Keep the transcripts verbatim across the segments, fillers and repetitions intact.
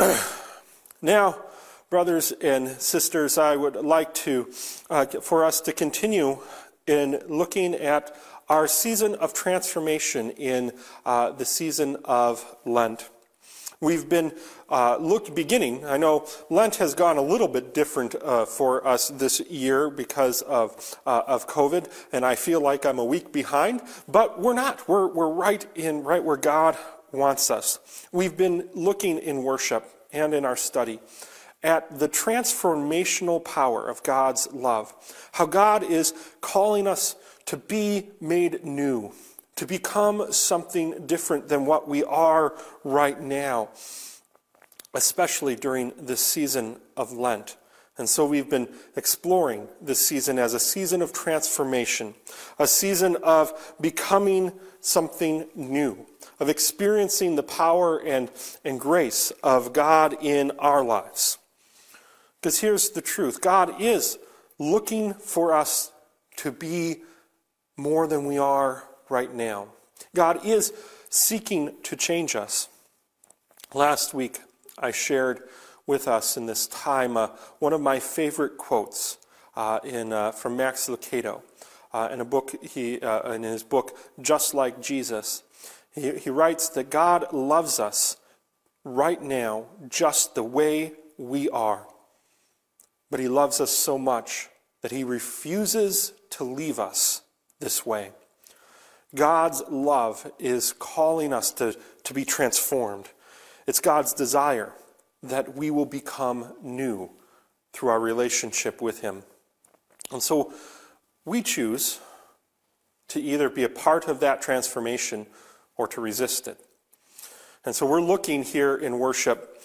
Now, brothers and sisters, I would like to, uh, for us to continue in looking at our season of transformation in uh, the season of Lent. We've been uh, looked beginning. I know Lent has gone a little bit different uh, for us this year because of uh, of COVID, and I feel like I'm a week behind. But we're not. We're we're right in right where God wants us. We've been looking in worship and in our study at the transformational power of God's love. How God is calling us to be made new, to become something different than what we are right now, especially during this season of Lent. And so we've been exploring this season as a season of transformation, a season of becoming something new, of experiencing the power and, and grace of God in our lives. Because here's the truth. God is looking for us to be more than we are right now. God is seeking to change us. Last week, I shared with us in this time uh, one of my favorite quotes uh, in uh, from Max Lucado uh, in a book he uh, in his book Just Like Jesus. He, he writes that God loves us right now just the way we are, but He loves us so much that He refuses to leave us this way. God's love is calling us to, to be transformed. It's God's desire that we will become new through our relationship with Him. And so we choose to either be a part of that transformation or to resist it. And so we're looking here in worship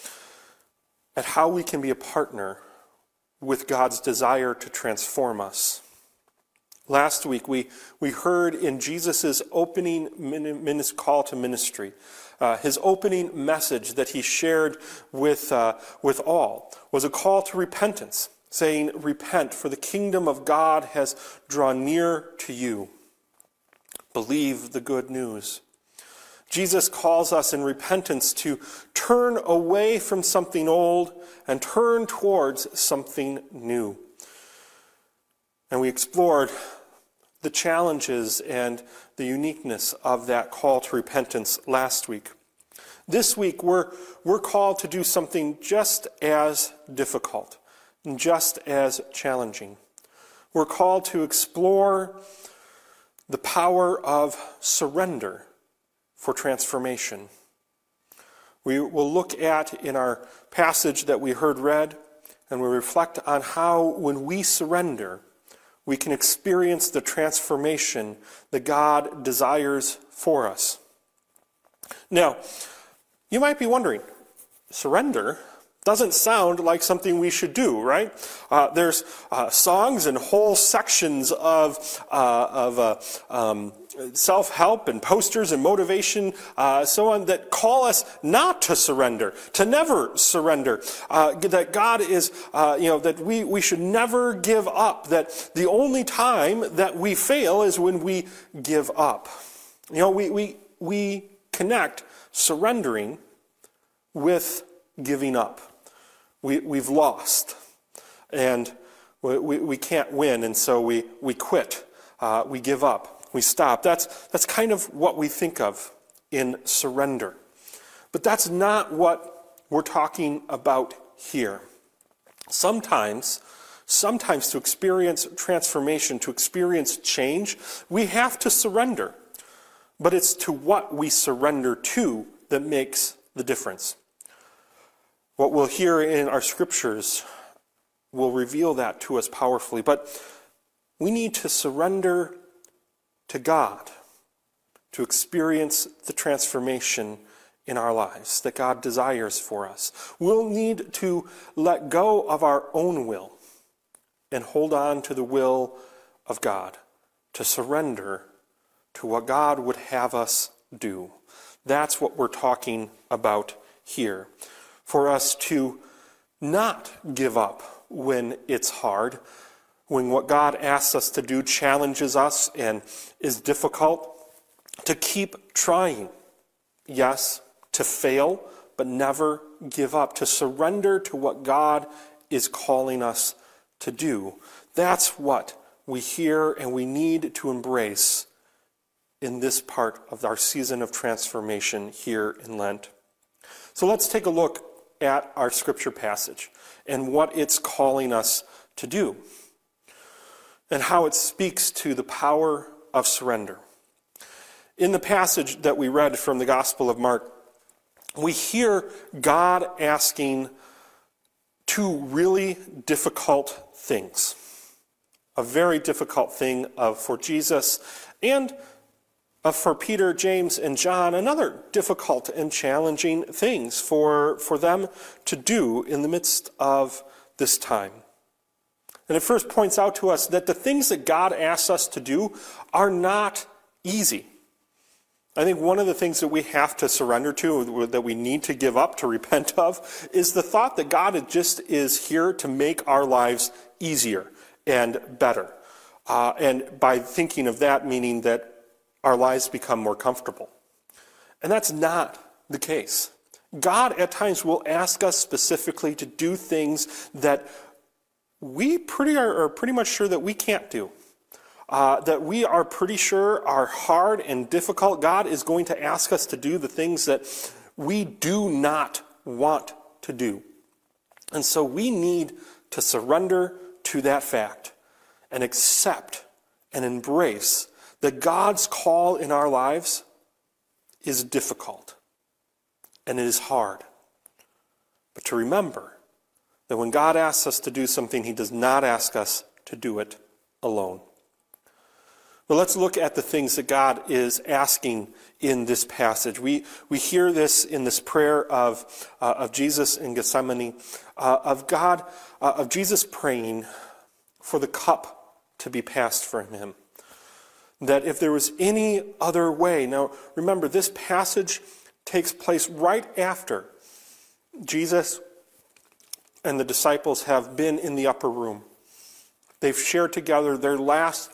at how we can be a partner with God's desire to transform us. Last week, we, we heard in Jesus' opening min- call to ministry, uh, his opening message that he shared with, uh, with all was a call to repentance, saying, "Repent, for the kingdom of God has drawn near to you. Believe the good news." Jesus calls us in repentance to turn away from something old and turn towards something new. And we explored the challenges and the uniqueness of that call to repentance last week. This week, we're, we're called to do something just as difficult and just as challenging. We're called to explore the power of surrender for transformation. We will look at in our passage that we heard read, and we reflect on how when we surrender, we can experience the transformation that God desires for us. Now, you might be wondering, surrender doesn't sound like something we should do, right? Uh, there's uh, songs and whole sections of uh, of uh, um, self-help and posters and motivation, uh, so on, that call us not to surrender, to never surrender. Uh, that God is, uh, you know, that we we should never give up. That the only time that we fail is when we give up. You know, we we we connect surrendering with giving up. We, we've lost, and we, we, we can't win, and so we, we quit, uh, we give up, we stop. That's, that's kind of what we think of in surrender. But that's not what we're talking about here. Sometimes, sometimes to experience transformation, to experience change, we have to surrender. But it's to what we surrender to that makes the difference. What we'll hear in our scriptures will reveal that to us powerfully. But we need to surrender to God to experience the transformation in our lives that God desires for us. We'll need to let go of our own will and hold on to the will of God, to surrender to what God would have us do. That's what we're talking about here. For us to not give up when it's hard, when what God asks us to do challenges us and is difficult, to keep trying. Yes, to fail, but never give up, to surrender to what God is calling us to do. That's what we hear and we need to embrace in this part of our season of transformation here in Lent. So let's take a look at our scripture passage and what it's calling us to do and how it speaks to the power of surrender. In the passage that we read from the Gospel of Mark, we hear God asking two really difficult things. A very difficult thing of, for Jesus, and uh, for Peter, James, and John, another difficult and challenging things for, for them to do in the midst of this time. And it first points out to us that the things that God asks us to do are not easy. I think one of the things that we have to surrender to, that we need to give up, to repent of, is the thought that God just is here to make our lives easier and better. Uh, and by thinking of that, meaning that our lives become more comfortable. And that's not the case. God at times will ask us specifically to do things that we pretty are, are pretty much sure that we can't do. Uh, that we are pretty sure are hard and difficult. God is going to ask us to do the things that we do not want to do. And so we need to surrender to that fact and accept and embrace that God's call in our lives is difficult and it is hard. But to remember that when God asks us to do something, he does not ask us to do it alone. But let's look at the things that God is asking in this passage. We we hear this in this prayer of uh, of Jesus in Gethsemane, uh, of God, uh, of Jesus praying for the cup to be passed from him. That if there was any other way. Now, remember, this passage takes place right after Jesus and the disciples have been in the upper room. They've shared together their last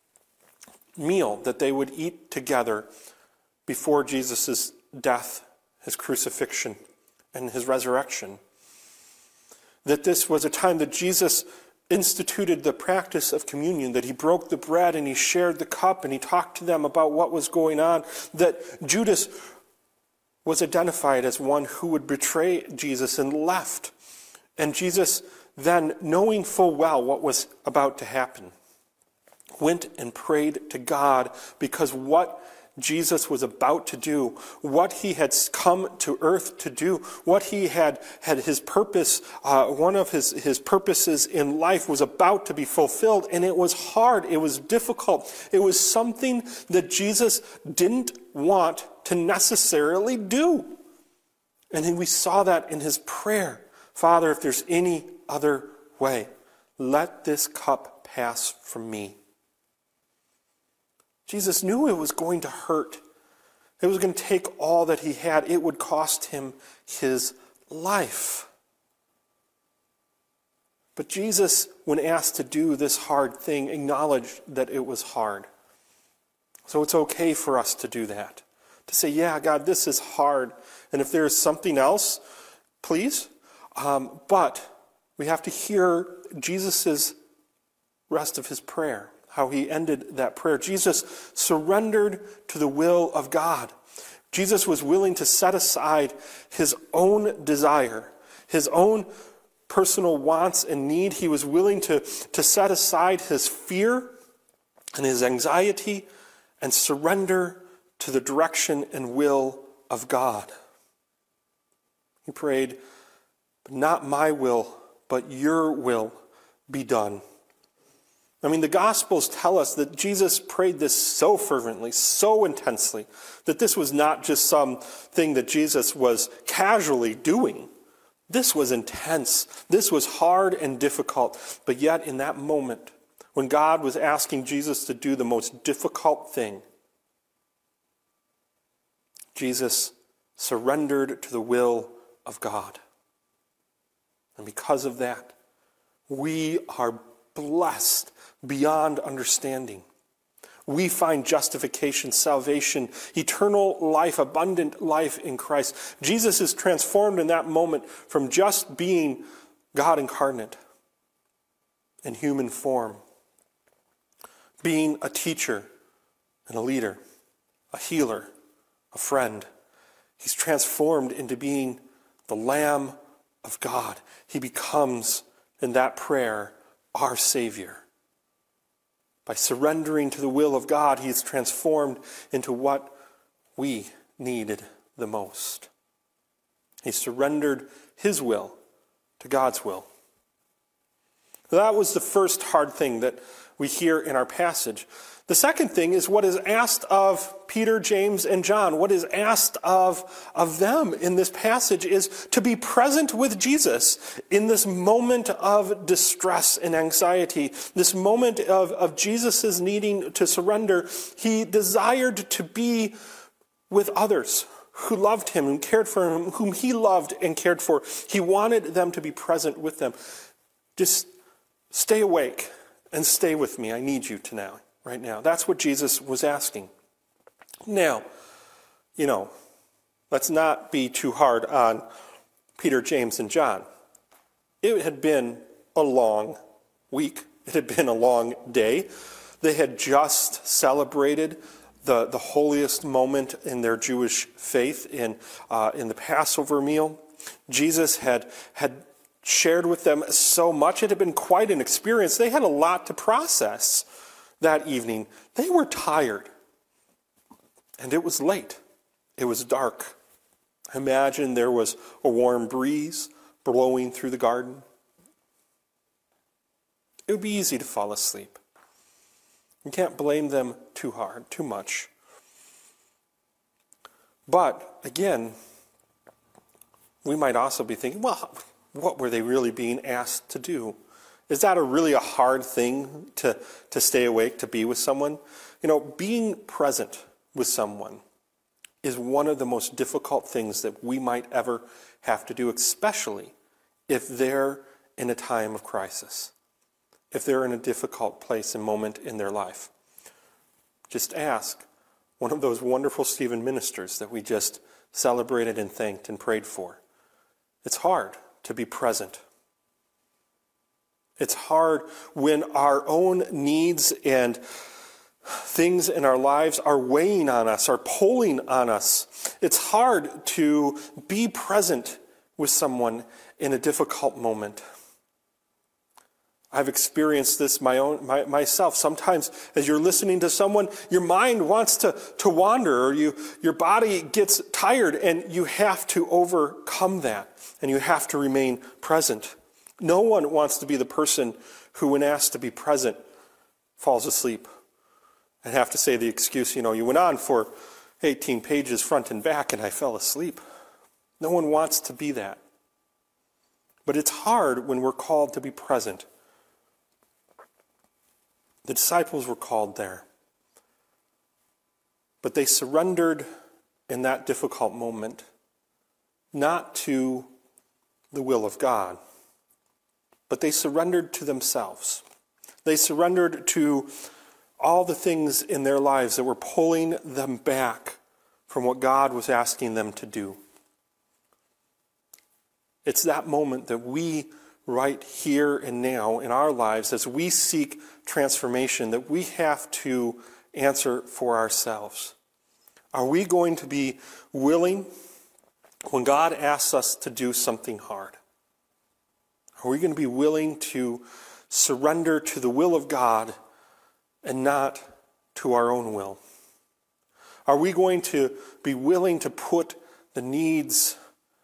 meal that they would eat together before Jesus' death, his crucifixion, and his resurrection. That this was a time that Jesus instituted the practice of communion, that he broke the bread and he shared the cup and he talked to them about what was going on, that Judas was identified as one who would betray Jesus and left. And Jesus, then, knowing full well what was about to happen, went and prayed to God, because what Jesus was about to do, what he had come to earth to do, what he had had his purpose, uh, one of his, his purposes in life was about to be fulfilled, and it was hard, it was difficult, it was something that Jesus didn't want to necessarily do. And then we saw that in his prayer. Father, if there's any other way, let this cup pass from me. Jesus knew it was going to hurt. It was going to take all that he had. It would cost him his life. But Jesus, when asked to do this hard thing, acknowledged that it was hard. So it's okay for us to do that. To say, yeah, God, this is hard. And if there's something else, please. Um, but we have to hear Jesus' rest of his prayer. How he ended that prayer. Jesus surrendered to the will of God. Jesus was willing to set aside his own desire, his own personal wants and need. He was willing to, to set aside his fear and his anxiety and surrender to the direction and will of God. He prayed, not my will, but your will be done. I mean, the Gospels tell us that Jesus prayed this so fervently, so intensely, that this was not just something that Jesus was casually doing. This was intense. This was hard and difficult. But yet, in that moment, when God was asking Jesus to do the most difficult thing, Jesus surrendered to the will of God. And because of that, we are blessed beyond understanding. we find justification, salvation, eternal life, abundant life in Christ. Jesus is transformed in that moment from just being God incarnate in human form, being a teacher and a leader, a healer, a friend. He's transformed into being the Lamb of God. He becomes, in that prayer, our Savior. By surrendering to the will of God, he is transformed into what we needed the most. He surrendered his will to God's will. That was the first hard thing that we hear in our passage. The second thing is what is asked of Peter, James, and John. What is asked of, of them in this passage is to be present with Jesus in this moment of distress and anxiety, this moment of, of Jesus' needing to surrender. He desired to be with others who loved him and cared for him, whom he loved and cared for. He wanted them to be present with them. Just stay awake and stay with me. I need you to now. Right now. That's what Jesus was asking. Now, you know, let's not be too hard on Peter, James, and John. It had been a long week. It had been a long day. They had just celebrated the, the holiest moment in their Jewish faith in, uh, in the Passover meal. Jesus had, had shared with them so much. It had been quite an experience. They had a lot to process. That evening, they were tired, and it was late. It was dark. Imagine there was a warm breeze blowing through the garden. It would be easy to fall asleep. You can't blame them too hard, too much. But, again, we might also be thinking, well, what were they really being asked to do? Is that a really a hard thing to, to stay awake, to be with someone? You know, being present with someone is one of the most difficult things that we might ever have to do, especially if they're in a time of crisis, if they're in a difficult place and moment in their life. Just ask one of those wonderful Stephen ministers that we just celebrated and thanked and prayed for. It's hard to be present. It's hard when our own needs and things in our lives are weighing on us, are pulling on us. It's hard to be present with someone in a difficult moment. I've experienced this my own my, myself. Sometimes as you're listening to someone, your mind wants to, to wander, or you your body gets tired, and you have to overcome that, and you have to remain present. No one wants to be the person who, when asked to be present, falls asleep and have to say the excuse, you know, you went on for eighteen pages front and back and I fell asleep. No one wants to be that. But it's hard when we're called to be present. The disciples were called there. But they surrendered in that difficult moment, not to the will of God, but they surrendered to themselves. They surrendered to all the things in their lives that were pulling them back from what God was asking them to do. It's that moment that we, right here and now in our lives, as we seek transformation, that we have to answer for ourselves. Are we going to be willing when God asks us to do something hard? Are we going to be willing to surrender to the will of God and not to our own will? Are we going to be willing to put the needs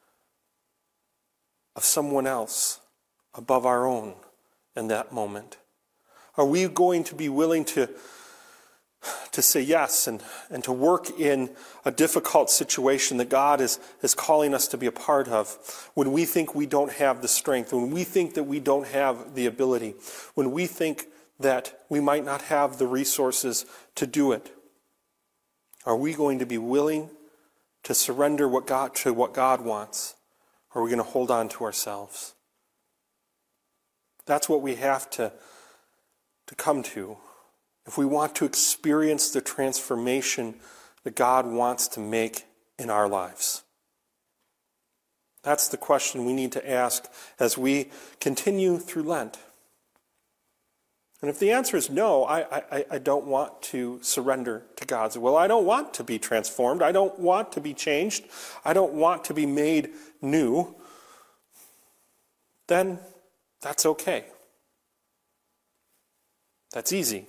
of someone else above our own in that moment? Are we going to be willing to, to say yes and, and to work in a difficult situation that God is, is calling us to be a part of when we think we don't have the strength, when we think that we don't have the ability, when we think that we might not have the resources to do it? Are we going to be willing to surrender what God, to what God wants? Or are we going to hold on to ourselves? That's what we have to, to come to if we want to experience the transformation that God wants to make in our lives? That's the question we need to ask as we continue through Lent. And if the answer is no, I, I, I don't want to surrender to God's will. I don't want to be transformed. I don't want to be changed. I don't want to be made new. Then that's okay. That's easy.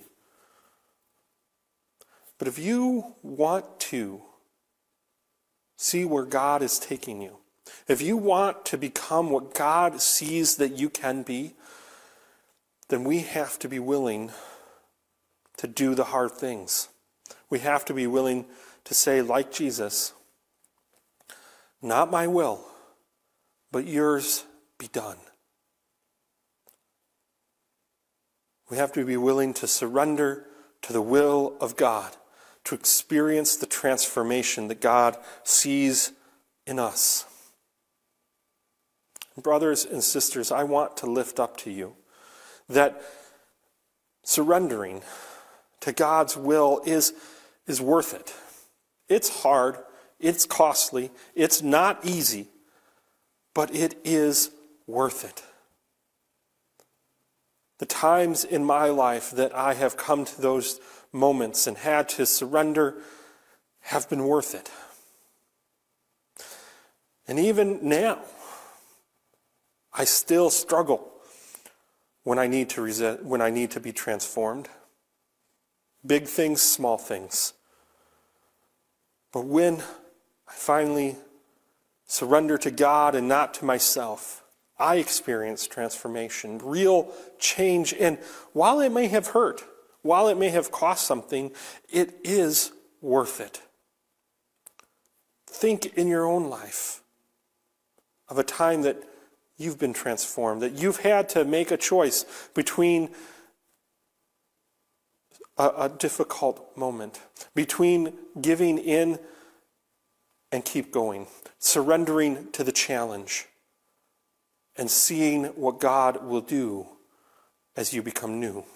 But if you want to see where God is taking you, if you want to become what God sees that you can be, then we have to be willing to do the hard things. We have to be willing to say, like Jesus, not my will, but yours be done. We have to be willing to surrender to the will of God, to experience the transformation that God sees in us. Brothers and sisters, I want to lift up to you that surrendering to God's will is, is worth it. It's hard, it's costly, it's not easy, but it is worth it. The times in my life that I have come to those moments and had to surrender have been worth it. And even now, I still struggle when I need to resist, when I need to be transformed. Big things, small things. But when I finally surrender to God and not to myself, I experience transformation, real change. And while it may have hurt, while it may have cost something, it is worth it. Think in your own life of a time that you've been transformed, that you've had to make a choice between a, a difficult moment, between giving in and keep going, surrendering to the challenge, and seeing what God will do as you become new.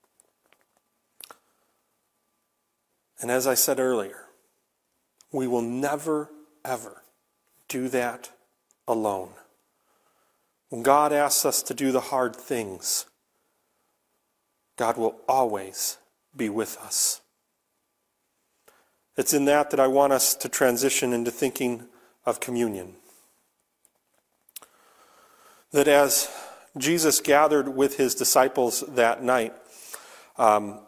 And as I said earlier, we will never, ever do that alone. When God asks us to do the hard things, God will always be with us. It's in that that I want us to transition into thinking of communion. That as Jesus gathered with his disciples that night, um,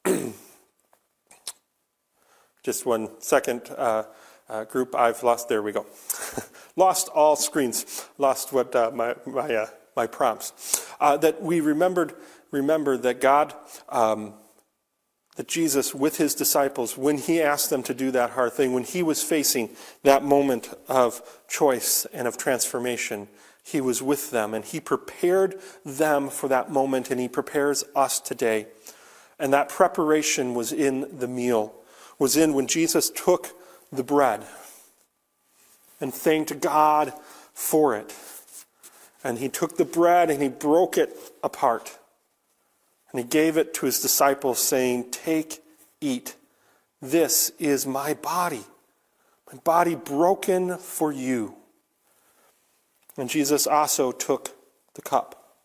just one second, uh, uh, group, I've lost, there we go. Lost all screens, lost what uh, my my uh, my prompts. Uh, that we remembered, remember that God, um, that Jesus with his disciples, when he asked them to do that hard thing, when he was facing that moment of choice and of transformation, he was with them and he prepared them for that moment, and he prepares us today. And that preparation was in the meal, was in when Jesus took the bread and thanked God for it. And he took the bread and he broke it apart. And he gave it to his disciples, saying, "Take, eat. This is my body, my body broken for you." And Jesus also took the cup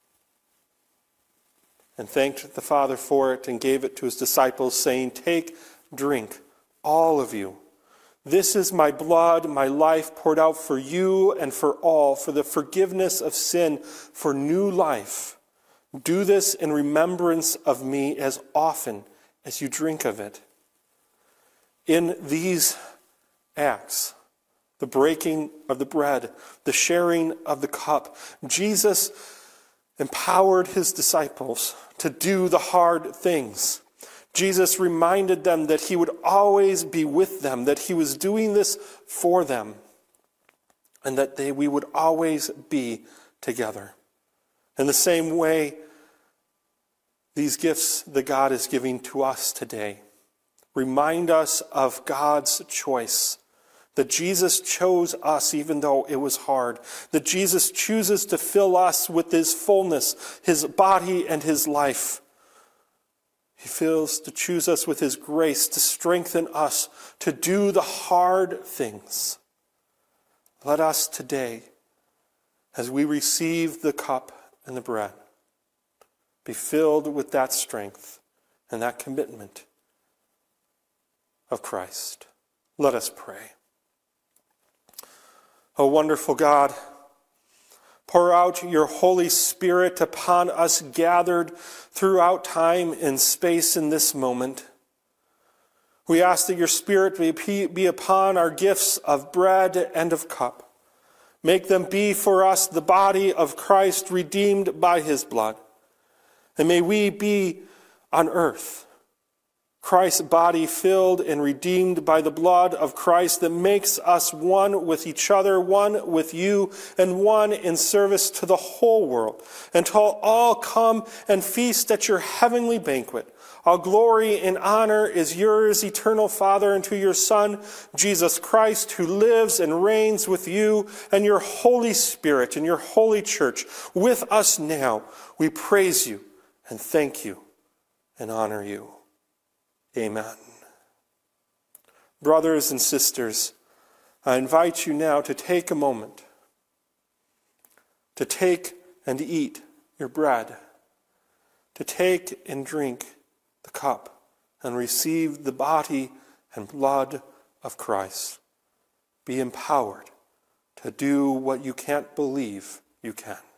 and thanked the Father for it and gave it to his disciples, saying, "Take, drink, all of you. This is my blood, my life poured out for you and for all, for the forgiveness of sin, for new life. Do this in remembrance of me as often as you drink of it." In these acts, the breaking of the bread, the sharing of the cup, Jesus empowered his disciples to do the hard things. Jesus reminded them that he would always be with them, that he was doing this for them, and that they we would always be together. In the same way, these gifts that God is giving to us today remind us of God's choice, that Jesus chose us even though it was hard, that Jesus chooses to fill us with his fullness, his body and his life. He feels to choose us with his grace, to strengthen us to do the hard things. Let us today, as we receive the cup and the bread, be filled with that strength and that commitment of Christ. Let us pray. O wonderful God, pour out your Holy Spirit upon us gathered throughout time and space in this moment. We ask that your Spirit may be upon our gifts of bread and of cup. Make them be for us the body of Christ redeemed by his blood. And may we be on earth Christ's body filled and redeemed by the blood of Christ that makes us one with each other, one with you, and one in service to the whole world, until all come and feast at your heavenly banquet. All glory and honor is yours, eternal Father, and to your Son, Jesus Christ, who lives and reigns with you and your Holy Spirit and your holy church with us now. We praise you and thank you and honor you. Amen. Brothers and sisters, I invite you now to take a moment to take and eat your bread, to take and drink the cup and receive the body and blood of Christ. Be empowered to do what you can't believe you can.